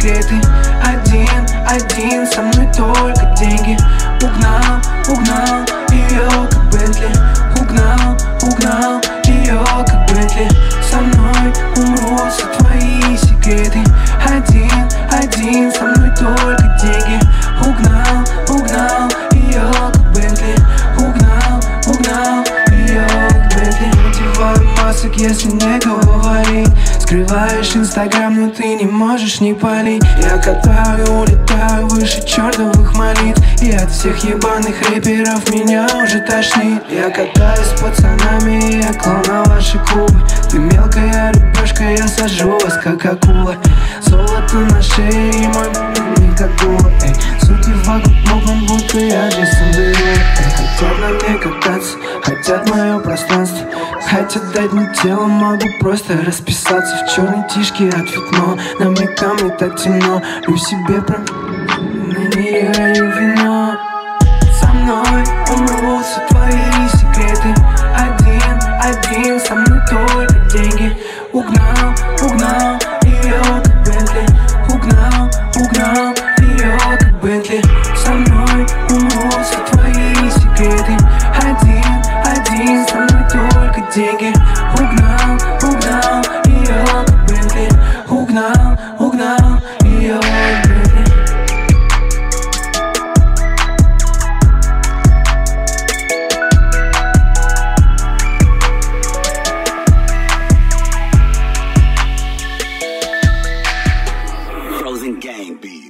секреты. Один, со мной только деньги. Угнал ее как Бентли. Угнал ее как Бентли. Со мной умрут все твои секреты. Один, со мной только деньги. Угнал ее как Бентли. Угнал ее как Бентли. Надеваю масок, если не говорить. Скрываешь инстаграм, но ты не можешь не палить. Я катаю, улетаю выше чертовых молитв. И от всех ебаных рэперов меня уже тошнит. Я катаюсь с пацанами, я клал на ваши клубы. Ты мелкая рыбешка, я сажу вас как акула. Золото на шее и мой не как гула. Суки вокруг мокнут, будто я Джейсон Деруло. Хотят на мне кататься, хотят мое пространство. Хотят дать мне тело, могу просто расписаться в черной тишке от фитно. На мне камни так темно, лью себе ныряю вино. Со мной умрут все твои секреты. Один, со мной только деньги. Угнал ее как Бентли. Угнал ее как Бентли. Со мной умрут все твои секреты. Один, со мной только деньги. Угнал ее как Бентли. Угнал ее как Бентли. Frozen Game Beat.